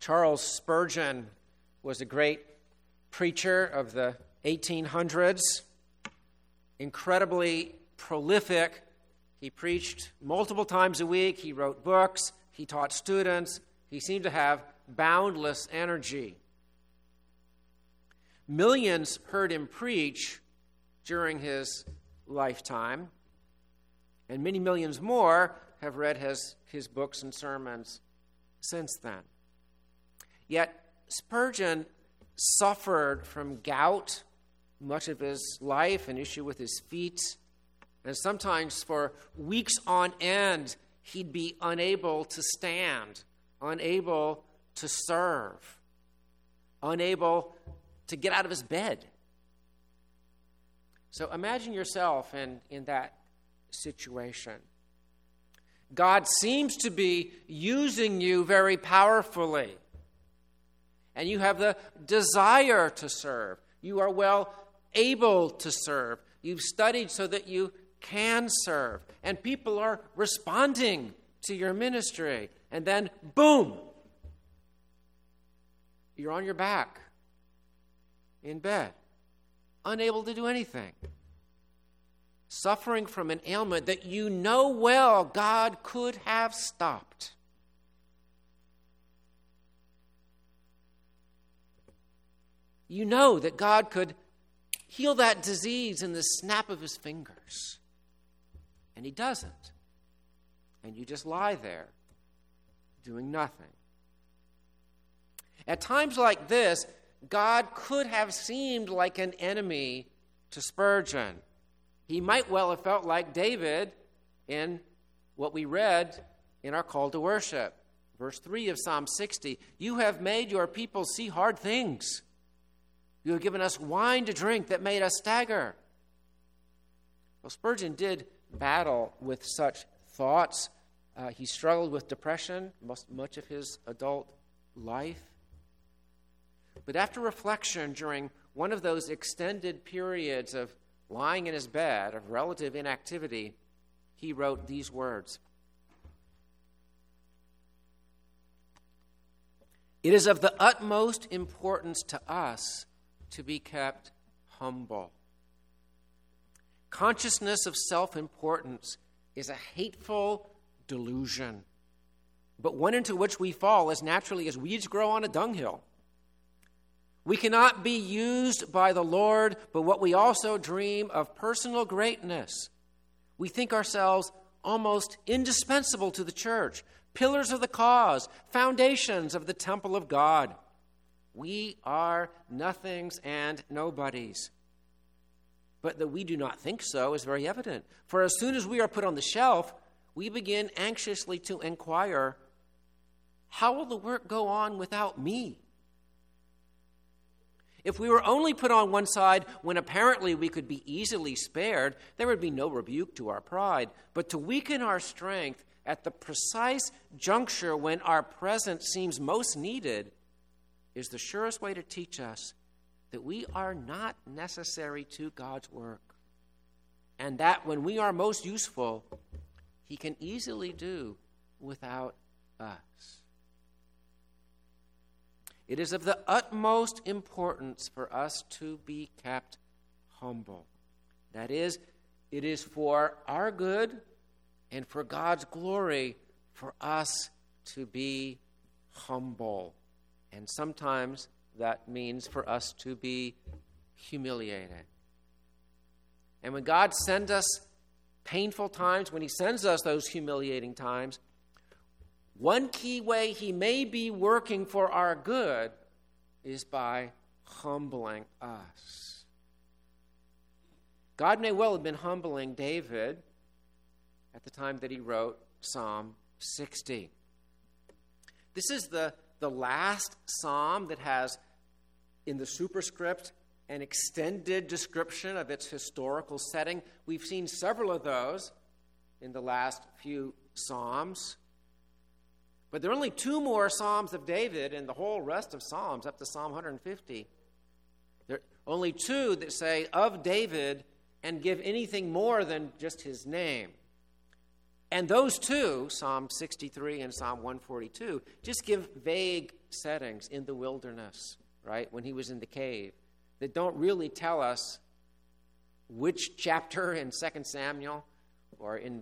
Charles Spurgeon was a great preacher of the 1800s, incredibly prolific. He preached multiple times a week. He wrote books. He taught students. He seemed to have boundless energy. Millions heard him preach during his lifetime, and many millions more have read his books and sermons since then. Yet Spurgeon suffered from gout much of his life, an issue with his feet, and sometimes for weeks on end he'd be unable to stand, unable to serve, unable to get out of his bed. So imagine yourself in that situation. God seems to be using you very powerfully, and you have the desire to serve. You are well able to serve. You've studied so that you can serve, and people are responding to your ministry. And then, boom, you're on your back in bed, unable to do anything, suffering from an ailment that you know well God could have stopped. You know that God could heal that disease in the snap of his fingers, and he doesn't. And you just lie there, doing nothing. At times like this, God could have seemed like an enemy to Spurgeon. He might well have felt like David in what we read in our call to worship. Verse 3 of Psalm 60, "You have made your people see hard things. You have given us wine to drink that made us stagger." Well, Spurgeon did battle with such thoughts. He struggled with depression much of his adult life. But after reflection during one of those extended periods of lying in his bed, of relative inactivity, he wrote these words: "It is of the utmost importance to us to be kept humble. Consciousness of self-importance is a hateful delusion, but one into which we fall as naturally as weeds grow on a dunghill. We cannot be used by the Lord, but what we also dream of personal greatness. We think ourselves almost indispensable to the church, pillars of the cause, foundations of the temple of God. We are nothings and nobodies. But that we do not think so is very evident. For as soon as we are put on the shelf, we begin anxiously to inquire, how will the work go on without me? If we were only put on one side when apparently we could be easily spared, there would be no rebuke to our pride. But to weaken our strength at the precise juncture when our presence seems most needed is the surest way to teach us that we are not necessary to God's work, and that when we are most useful, he can easily do without us. It is of the utmost importance for us to be kept humble. That is, it is for our good and for God's glory for us to be humble. And sometimes that means for us to be humiliated. And when God sends us painful times, when he sends us those humiliating times, one key way he may be working for our good is by humbling us. God may well have been humbling David at the time that he wrote Psalm 60. This is the last psalm that has, in the superscript, an extended description of its historical setting. We've seen several of those in the last few psalms. But there are only two more Psalms of David in the whole rest of Psalms, up to Psalm 150. There are only two that say of David and give anything more than just his name. And those two, Psalm 63 and Psalm 142, just give vague settings in the wilderness, right, when he was in the cave, that don't really tell us which chapter in 2 Samuel or in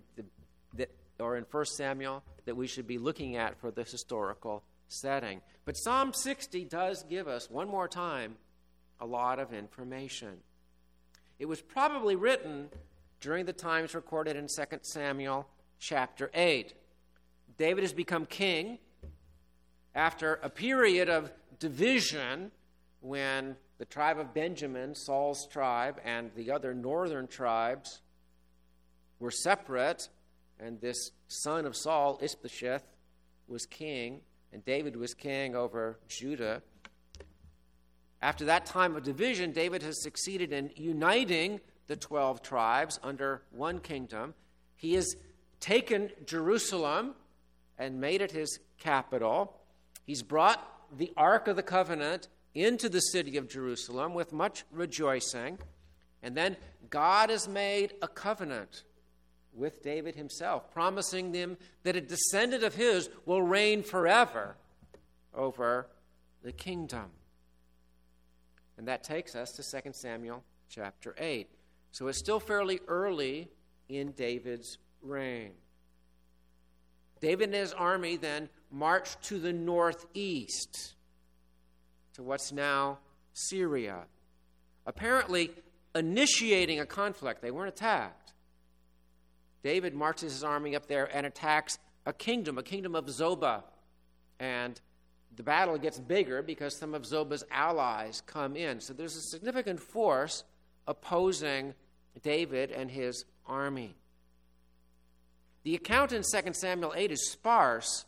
1 Samuel that we should be looking at for the historical setting. But Psalm 60 does give us, one more time, a lot of information. It was probably written during the times recorded in 2 Samuel chapter 8. David has become king after a period of division when the tribe of Benjamin, Saul's tribe, and the other northern tribes were separate, and this son of Saul, Ishbosheth, was king, and David was king over Judah. After that time of division, David has succeeded in uniting the 12 tribes under one kingdom. He has taken Jerusalem and made it his capital. He's brought the Ark of the Covenant into the city of Jerusalem with much rejoicing. And then God has made a covenant with David himself, promising him that a descendant of his will reign forever over the kingdom. And that takes us to 2 Samuel chapter 8. So it's still fairly early in David's reign. David and his army then marched to the northeast, to what's now Syria, apparently initiating a conflict. They weren't attacked. David marches his army up there and attacks a kingdom of Zobah. And the battle gets bigger because some of Zobah's allies come in. So there's a significant force opposing David and his army. The account in 2 Samuel 8 is sparse,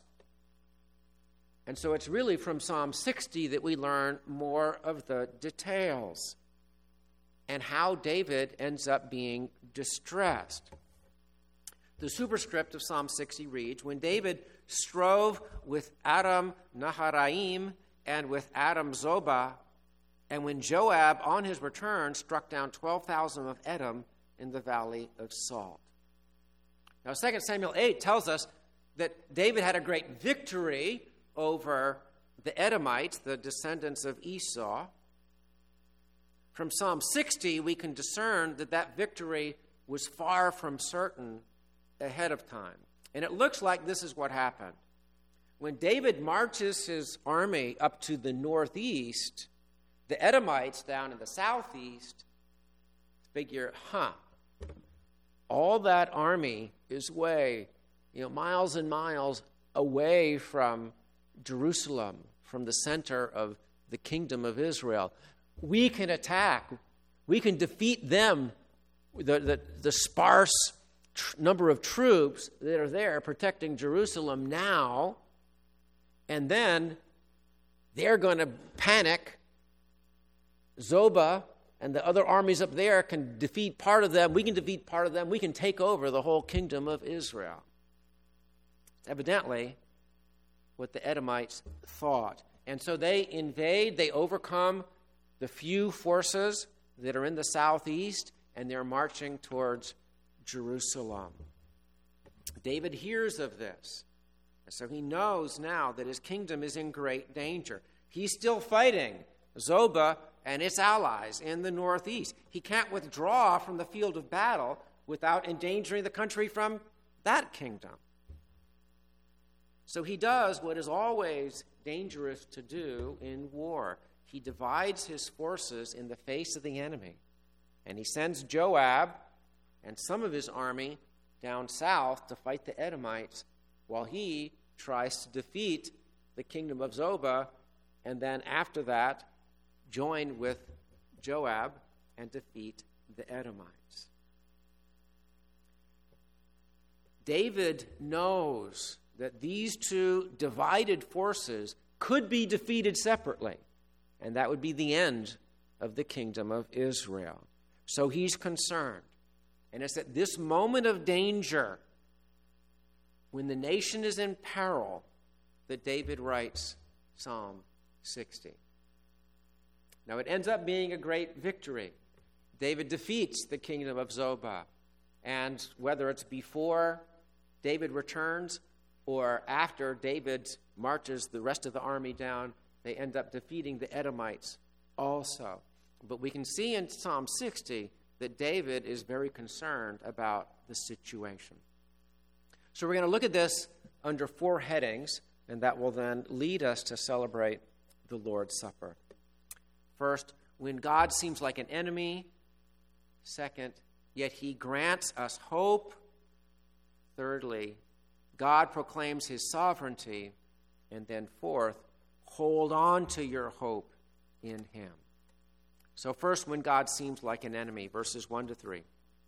and so it's really from Psalm 60 that we learn more of the details and how David ends up being distressed. The superscript of Psalm 60 reads, "When David strove with Aram Naharaim and with Adam Zobah, and when Joab on his return struck down 12,000 of Edom in the valley of Salt." Now, 2 Samuel 8 tells us that David had a great victory over the Edomites, the descendants of Esau. From Psalm 60, we can discern that that victory was far from certain ahead of time. And it looks like this is what happened. When David marches his army up to the northeast, the Edomites down in the southeast figure, all that army is way, miles and miles away from Jerusalem, from the center of the kingdom of Israel. We can attack. We can defeat them, the sparse number of troops that are there protecting Jerusalem now, and then they're going to panic. Zobah and the other armies up there can defeat part of them. We can defeat part of them. We can take over the whole kingdom of Israel. It's evidently what the Edomites thought. And so they invade, they overcome the few forces that are in the southeast, and they're marching towards Jerusalem. David hears of this, and so he knows now that his kingdom is in great danger. He's still fighting Zobah and its allies in the northeast. He can't withdraw from the field of battle without endangering the country from that kingdom. So he does what is always dangerous to do in war. He divides his forces in the face of the enemy, and he sends Joab and some of his army down south to fight the Edomites while he tries to defeat the kingdom of Zobah, and then after that join with Joab and defeat the Edomites. David knows that these two divided forces could be defeated separately, and that would be the end of the kingdom of Israel. So he's concerned. And it's at this moment of danger, when the nation is in peril, that David writes Psalm 60. Now, it ends up being a great victory. David defeats the kingdom of Zobah. And whether it's before David returns, or after David marches the rest of the army down, they end up defeating the Edomites also. But we can see in Psalm 60 that David is very concerned about the situation. So we're going to look at this under 4 headings, and that will then lead us to celebrate the Lord's Supper. First, when God seems like an enemy. Second, yet he grants us hope. Thirdly, God proclaims his sovereignty. And then fourth, hold on to your hope in him. So first, when God seems like an enemy, verses 1 to 3.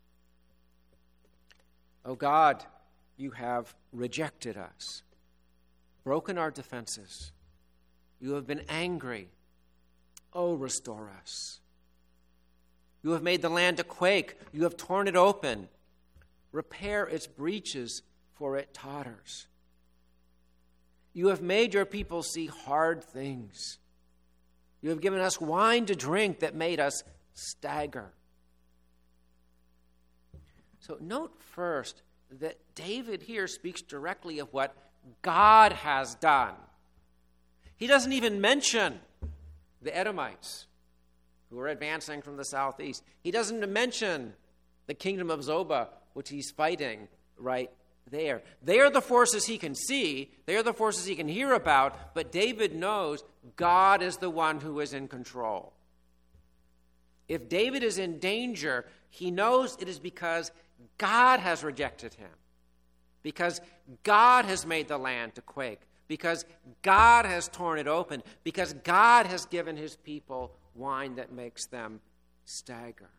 O God, you have rejected us, broken our defenses. You have been angry. Oh, restore us. You have made the land to quake. You have torn it open. Repair its breaches, for it totters. You have made your people see hard things. You have given us wine to drink that made us stagger. So note first that David here speaks directly of what God has done. He doesn't even mention the Edomites who are advancing from the southeast. He doesn't mention the kingdom of Zobah, which he's fighting right there. They are the forces he can see. They are the forces he can hear about. But David knows God is the one who is in control. If David is in danger, he knows it is because God has rejected him. Because God has made the land to quake. Because God has torn it open. Because God has given his people wine that makes them stagger.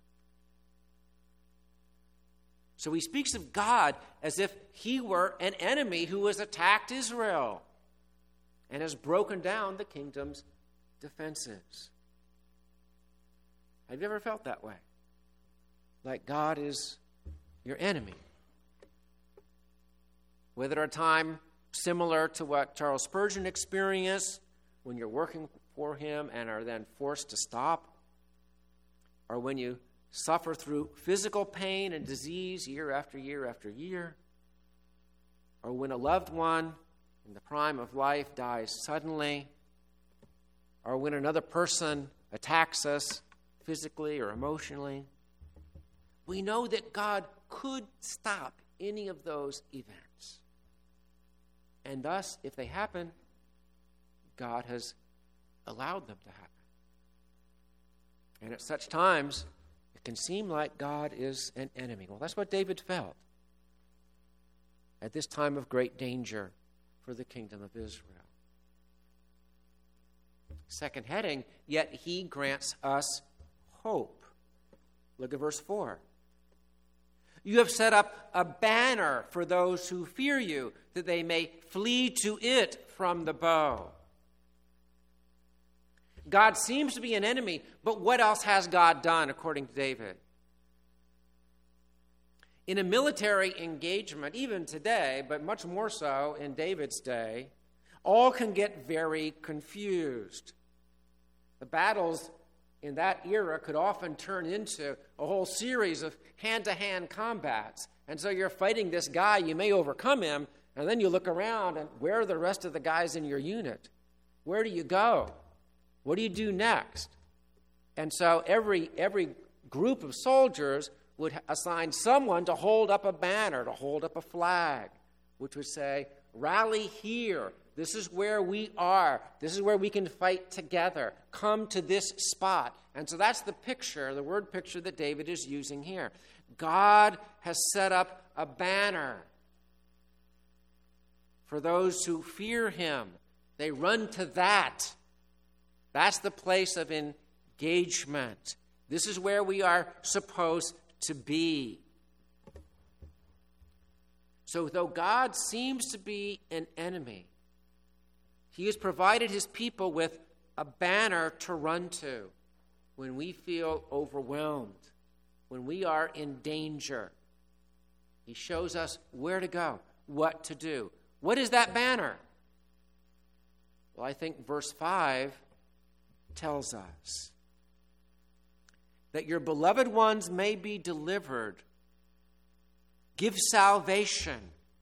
So he speaks of God as if he were an enemy who has attacked Israel and has broken down the kingdom's defenses. Have you ever felt that way? Like God is your enemy? Whether at a time similar to what Charles Spurgeon experienced when you're working for him and are then forced to stop, or when you suffer through physical pain and disease year after year after year, or when a loved one in the prime of life dies suddenly, or when another person attacks us physically or emotionally, we know that God could stop any of those events. And thus, if they happen, God has allowed them to happen. And at such times, it can seem like God is an enemy. Well, that's what David felt at this time of great danger for the kingdom of Israel. Second heading, yet he grants us hope. Look at verse 4. You have set up a banner for those who fear you, that they may flee to it from the bow. God seems to be an enemy, but what else has God done, according to David? In a military engagement, even today, but much more so in David's day, all can get very confused. The battles in that era could often turn into a whole series of hand-to-hand combats. And so you're fighting this guy, you may overcome him, and then you look around, and where are the rest of the guys in your unit? Where do you go? What do you do next? And so every group of soldiers would assign someone to hold up a banner, to hold up a flag, which would say, rally here. This is where we are. This is where we can fight together. Come to this spot. And so that's the picture, the word picture that David is using here. God has set up a banner for those who fear him. They run to that. That's the place of engagement. This is where we are supposed to be. So though God seems to be an enemy, he has provided his people with a banner to run to when we feel overwhelmed, when we are in danger. He shows us where to go, what to do. What is that banner? Well, I think verse 5 tells us that your beloved ones may be delivered. Give salvation.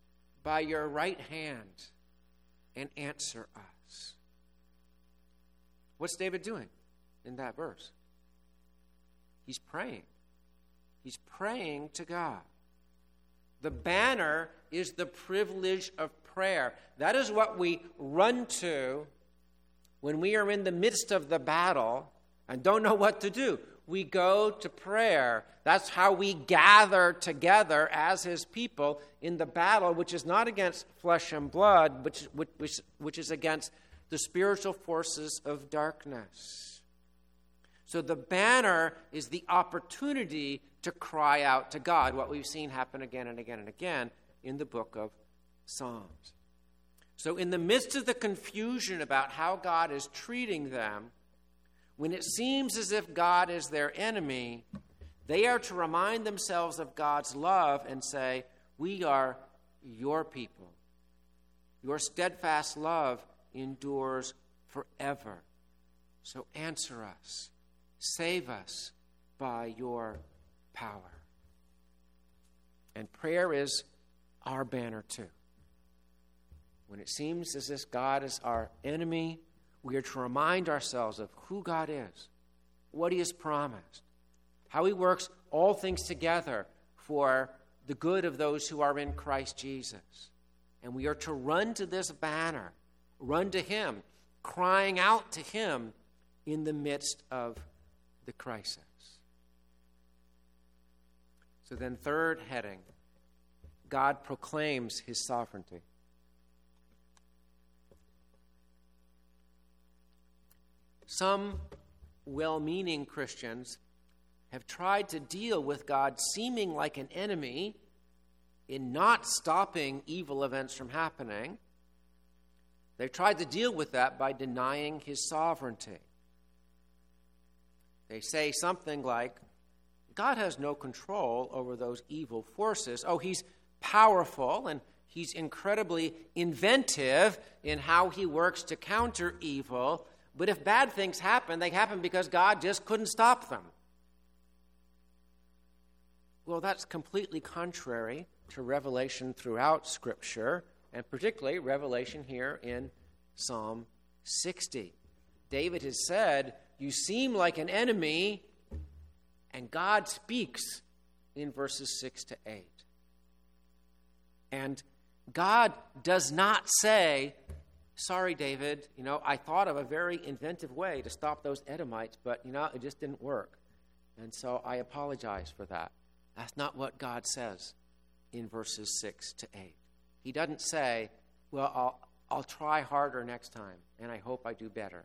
by your right hand and answer us. What's David doing in that verse? He's praying. He's praying to God. The banner is the privilege of prayer. That is what we run to when we are in the midst of the battle and don't know what to do. We go to prayer. That's how we gather together as his people in the battle, which is not against flesh and blood, which is against the spiritual forces of darkness. So the banner is the opportunity to cry out to God, what we've seen happen again and again and again in the book of Psalms. So in the midst of the confusion about how God is treating them, when it seems as if God is their enemy, they are to remind themselves of God's love and say, we are your people. Your steadfast love endures forever. So answer us. Save us by your power. And prayer is our banner too. When it seems as if God is our enemy, we are to remind ourselves of who God is, what he has promised, how he works all things together for the good of those who are in Christ Jesus. And we are to run to this banner, run to him, crying out to him in the midst of the crisis. So then, third heading, God proclaims his sovereignty. Some well-meaning Christians have tried to deal with God seeming like an enemy in not stopping evil events from happening. They've tried to deal with that by denying his sovereignty. They say something like, God has no control over those evil forces. Oh, he's powerful and he's incredibly inventive in how he works to counter evil. But if bad things happen, they happen because God just couldn't stop them. Well, that's completely contrary to revelation throughout Scripture, and particularly revelation here in Psalm 60. David has said, you seem like an enemy, and God speaks in verses 6 to 8. And God does not say, sorry, David, I thought of a very inventive way to stop those Edomites, but, it just didn't work. And so I apologize for that. That's not what God says in verses 6 to 8. He doesn't say, well, I'll try harder next time, and I hope I do better.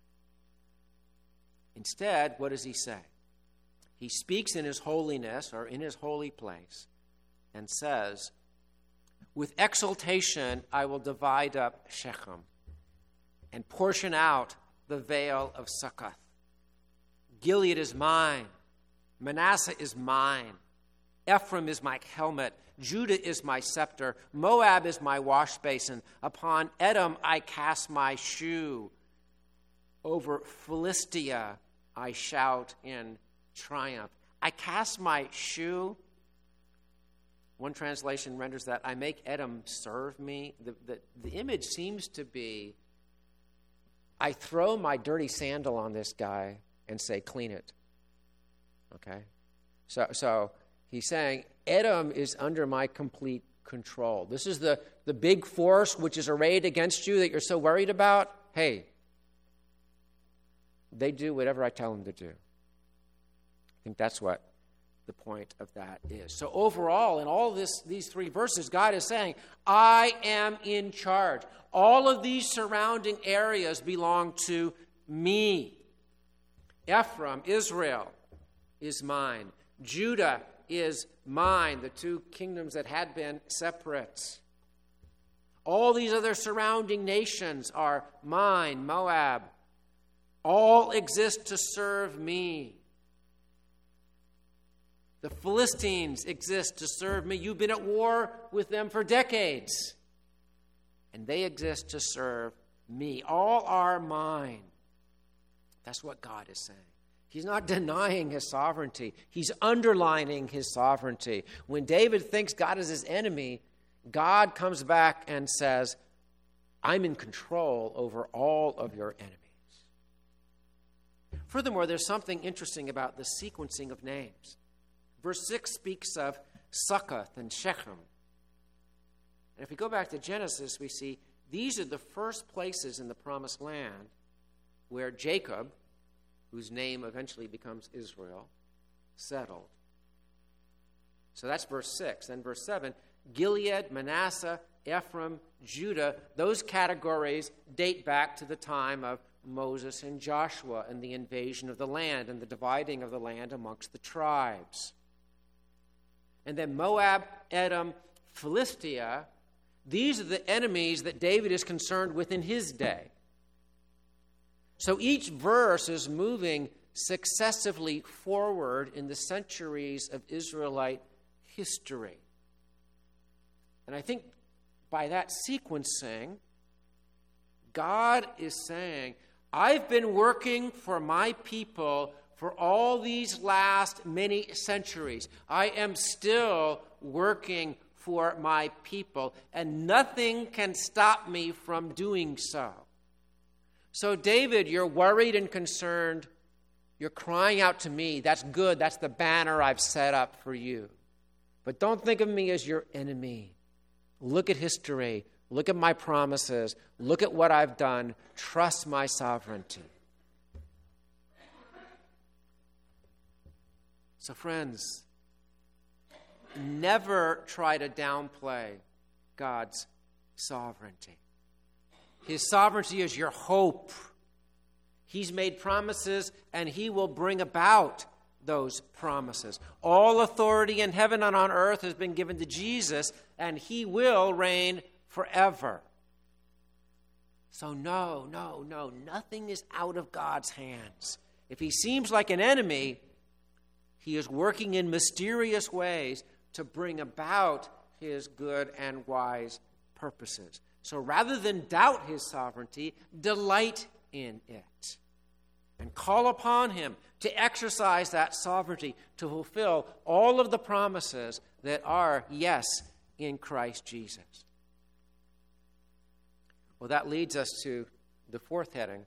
Instead, what does he say? He speaks in his holiness, or in his holy place, and says, with exultation I will divide up Shechem and portion out the vale of Succoth. Gilead is mine. Manasseh is mine. Ephraim is my helmet. Judah is my scepter. Moab is my wash basin. Upon Edom I cast my shoe. Over Philistia I shout in triumph. I cast my shoe. One translation renders that, I make Edom serve me. The image seems to be, I throw my dirty sandal on this guy and say, clean it. Okay? So he's saying, Edom is under my complete control. This is the big force which is arrayed against you that you're so worried about. Hey, they do whatever I tell them to do. I think that's what the point of that is. So overall, in all these three verses, God is saying, I am in charge. All of these surrounding areas belong to me. Ephraim, Israel, is mine. Judah is mine, the two kingdoms that had been separate. All these other surrounding nations are mine. Moab, all exist to serve me. The Philistines exist to serve me. You've been at war with them for decades. And they exist to serve me. All are mine. That's what God is saying. He's not denying his sovereignty. He's underlining his sovereignty. When David thinks God is his enemy, God comes back and says, I'm in control over all of your enemies. Furthermore, there's something interesting about the sequencing of names. Verse 6 speaks of Succoth and Shechem. And if we go back to Genesis, we see these are the first places in the Promised Land where Jacob, whose name eventually becomes Israel, settled. So that's verse 6. Then verse 7, Gilead, Manasseh, Ephraim, Judah, those categories date back to the time of Moses and Joshua and the invasion of the land and the dividing of the land amongst the tribes. And then Moab, Edom, Philistia, these are the enemies that David is concerned with in his day. So each verse is moving successively forward in the centuries of Israelite history. And I think by that sequencing, God is saying, I've been working for my people for all these last many centuries. I am still working for my people, and nothing can stop me from doing so. So, David, you're worried and concerned. You're crying out to me. That's good. That's the banner I've set up for you. But don't think of me as your enemy. Look at history. Look at my promises. Look at what I've done. Trust my sovereignty. So, friends, never try to downplay God's sovereignty. His sovereignty is your hope. He's made promises, and he will bring about those promises. All authority in heaven and on earth has been given to Jesus, and he will reign forever. So no, nothing is out of God's hands. If he seems like an enemy, he is working in mysterious ways to bring about his good and wise purposes. So rather than doubt his sovereignty, delight in it. And call upon him to exercise that sovereignty to fulfill all of the promises that are yes in Christ Jesus. Well, that leads us to the fourth heading.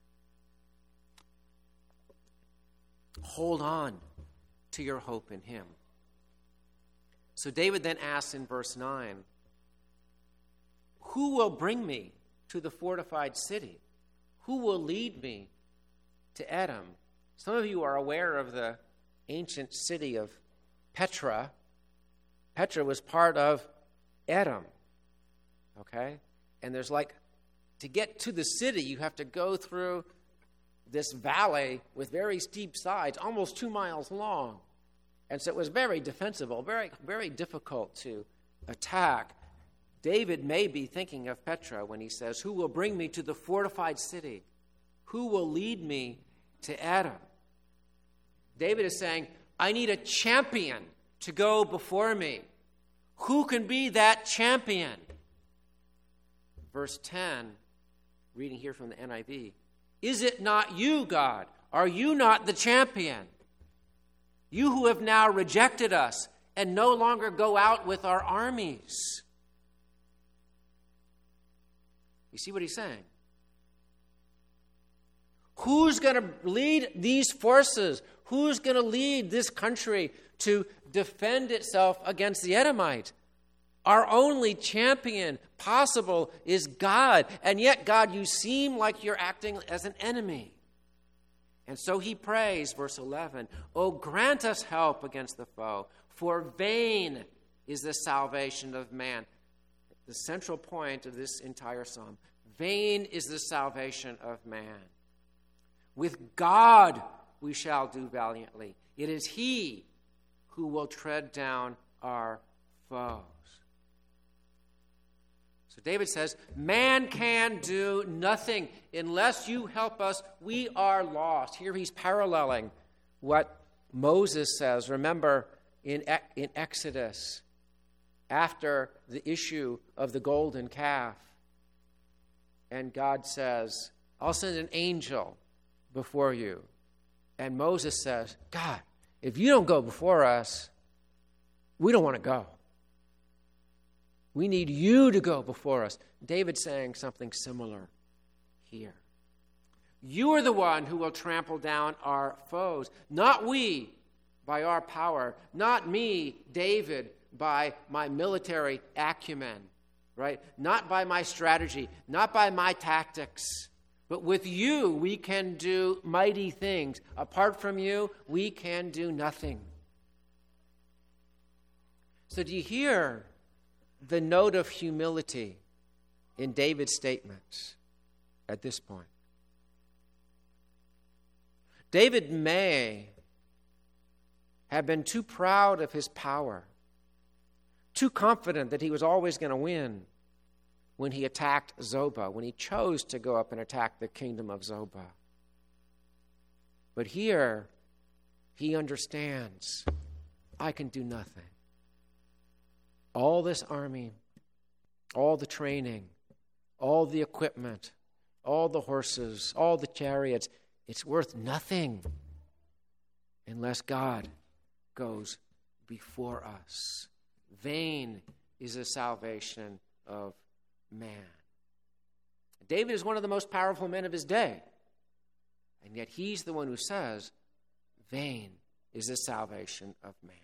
Hold on to your hope in him. So David then asks in verse 9, who will bring me to the fortified city? Who will lead me to Edom? Some of you are aware of the ancient city of Petra. Petra was part of Edom. Okay? And there's to get to the city, you have to go through this valley with very steep sides, almost 2 miles long. And so it was very defensible, very, very difficult to attack. David may be thinking of Petra when he says, who will bring me to the fortified city? Who will lead me to Edom? David is saying, I need a champion to go before me. Who can be that champion? Verse 10, reading here from the NIV, is it not you, God? Are you not the champion? You who have now rejected us and no longer go out with our armies. You see what he's saying? Who's going to lead these forces? Who's going to lead this country to defend itself against the Edomite? Our only champion possible is God. And yet, God, you seem like you're acting as an enemy. And so he prays, verse 11, oh, grant us help against the foe, for vain is the salvation of man. The central point of this entire psalm. Vain is the salvation of man. With God we shall do valiantly. It is he who will tread down our foes. So David says, man can do nothing unless you help us. We are lost. Here he's paralleling what Moses says. Remember in Exodus, after the issue of the golden calf, and God says, I'll send an angel before you. And Moses says, God, if you don't go before us, we don't want to go. We need you to go before us. David's saying something similar here. You are the one who will trample down our foes, not we by our power, not me, David, by my military acumen, right? Not by my strategy, not by my tactics. But with you, we can do mighty things. Apart from you, we can do nothing. So do you hear the note of humility in David's statements at this point? David may have been too proud of his power, too confident that he was always going to win when he attacked Zobah, when he chose to go up and attack the kingdom of Zobah. But here, he understands, I can do nothing. All this army, all the training, all the equipment, all the horses, all the chariots, it's worth nothing unless God goes before us. Vain is the salvation of man. David is one of the most powerful men of his day, and yet he's the one who says, vain is the salvation of man.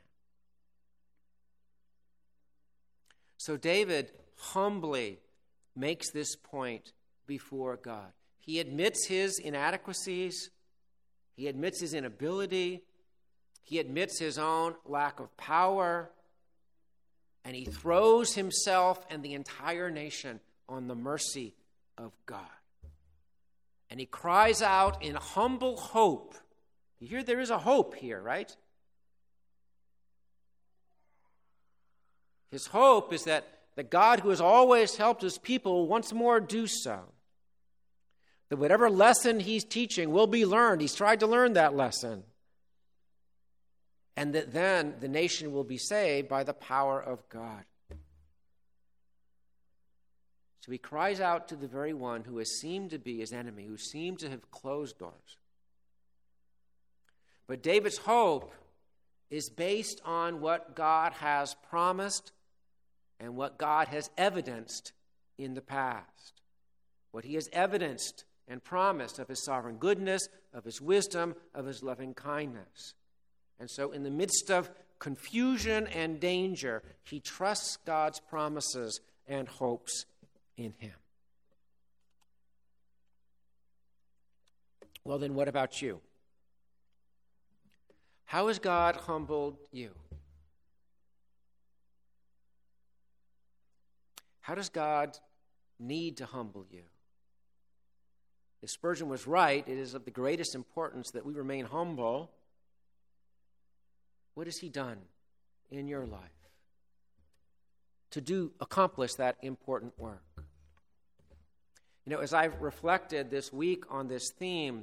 So David humbly makes this point before God. He admits his inadequacies. He admits his inability. He admits his own lack of power. And he throws himself and the entire nation on the mercy of God. And he cries out in humble hope. You hear there is a hope here, right? His hope is that the God who has always helped his people will once more do so. That whatever lesson he's teaching will be learned. He's tried to learn that lesson. And that then the nation will be saved by the power of God. So he cries out to the very one who has seemed to be his enemy, who seemed to have closed doors. But David's hope is based on what God has promised and what God has evidenced in the past. What he has evidenced and promised of his sovereign goodness, of his wisdom, of his loving kindness. And so in the midst of confusion and danger, he trusts God's promises and hopes in him. Well, then what about you? How has God humbled you? How does God need to humble you? If Spurgeon was right, it is of the greatest importance that we remain humble. What has he done in your life to accomplish that important work? You know, as I've reflected this week on this theme,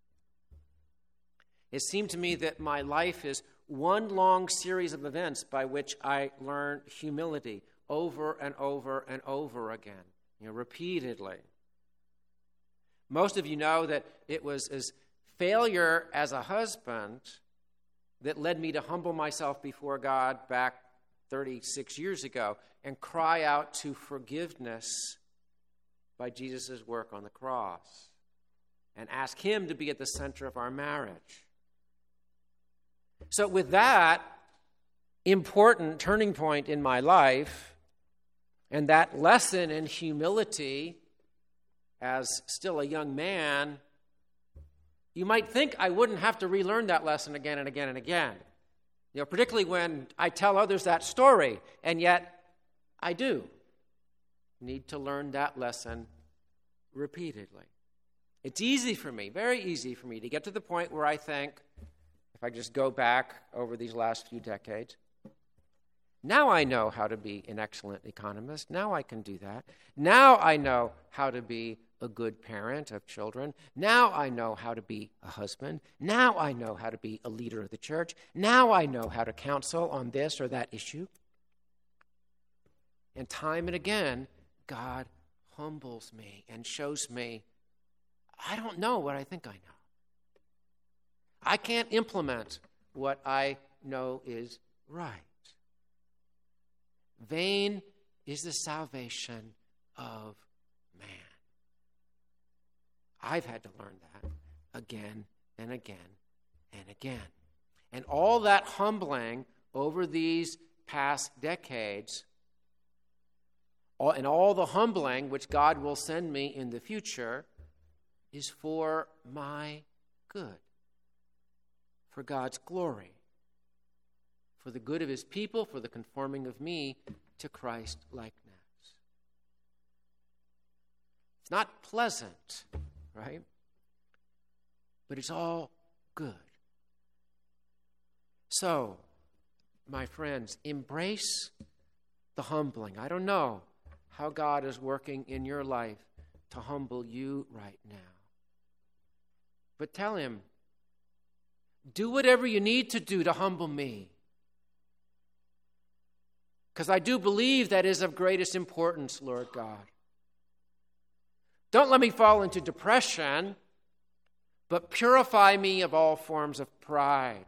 it seemed to me that my life is one long series of events by which I learn humility over and over and over again, repeatedly. Most of you know that it was as failure as a husband that led me to humble myself before God back 36 years ago and cry out to forgiveness by Jesus' work on the cross and ask him to be at the center of our marriage. So with that important turning point in my life and that lesson in humility as still a young man, you might think I wouldn't have to relearn that lesson again and again and again. Particularly when I tell others that story, and yet I do need to learn that lesson repeatedly. It's easy for me, very easy for me, to get to the point where I think, if I just go back over these last few decades, now I know how to be an excellent economist. Now I can do that. Now I know how to be a good parent of children. Now I know how to be a husband. Now I know how to be a leader of the church. Now I know how to counsel on this or that issue. And time and again, God humbles me and shows me, I don't know what I think I know. I can't implement what I know is right. Vain is the salvation of man. I've had to learn that again and again and again. And all that humbling over these past decades, and all the humbling which God will send me in the future, is for my good, for God's glory, for the good of his people, for the conforming of me to Christ likeness. It's not pleasant, right? But it's all good. So, my friends, embrace the humbling. I don't know how God is working in your life to humble you right now. But tell him, do whatever you need to do to humble me. Because I do believe that is of greatest importance, Lord God. Don't let me fall into depression, but purify me of all forms of pride.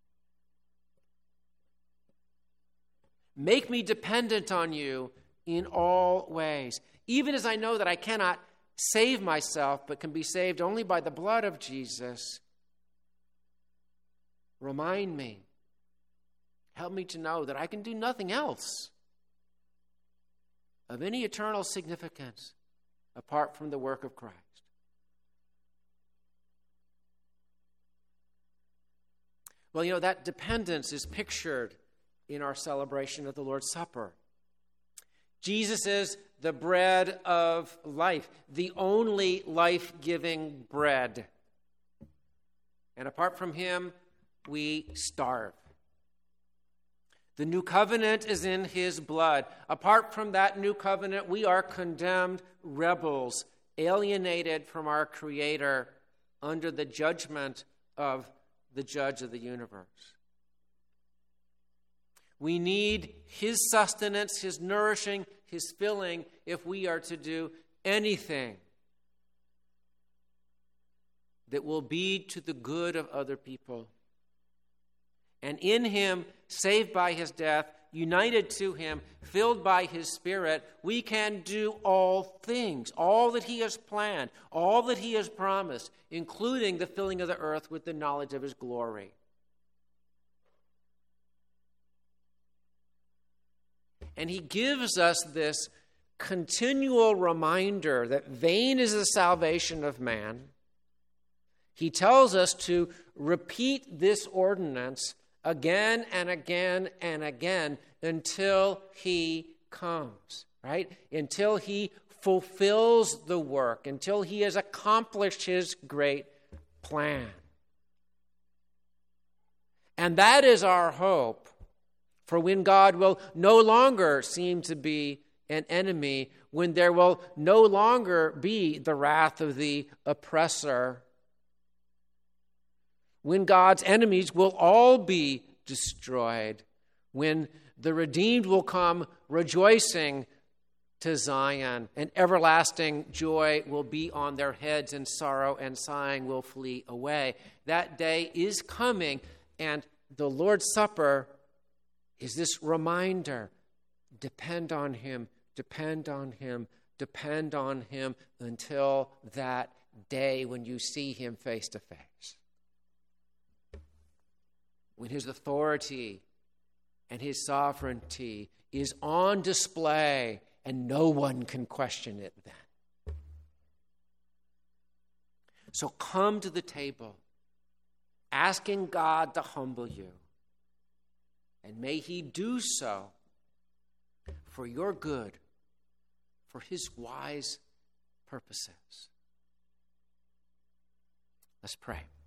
Make me dependent on you in all ways, even as I know that I cannot save myself, but can be saved only by the blood of Jesus. Remind me. Help me to know that I can do nothing else of any eternal significance apart from the work of Christ. Well, that dependence is pictured in our celebration of the Lord's Supper. Jesus is the bread of life, the only life-giving bread. And apart from him, we starve. The new covenant is in his blood. Apart from that new covenant, we are condemned rebels, alienated from our Creator under the judgment of the judge of the universe. We need his sustenance, his nourishing, his filling, if we are to do anything that will be to the good of other people. And in him, saved by his death, united to him, filled by his Spirit, we can do all things, all that he has planned, all that he has promised, including the filling of the earth with the knowledge of his glory. And he gives us this continual reminder that vain is the salvation of man. He tells us to repeat this ordinance again and again and again until he comes, right? Until he fulfills the work, until he has accomplished his great plan. And that is our hope for when God will no longer seem to be an enemy, when there will no longer be the wrath of the oppressor, when God's enemies will all be destroyed, when the redeemed will come rejoicing to Zion, and everlasting joy will be on their heads, and sorrow and sighing will flee away. That day is coming, and the Lord's Supper is this reminder: depend on him, depend on him, depend on him until that day when you see him face to face. When his authority and his sovereignty is on display and no one can question it then. So come to the table, asking God to humble you. And may he do so for your good, for his wise purposes. Let's pray.